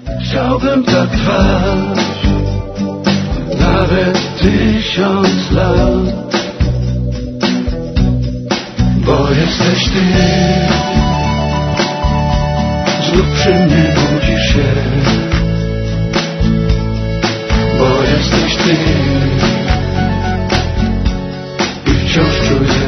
Chciałbym tak trwać nawet 1000 lat, bo jesteś ty. Znów przy mnie budzisz się, bo jesteś ty i wciąż czuję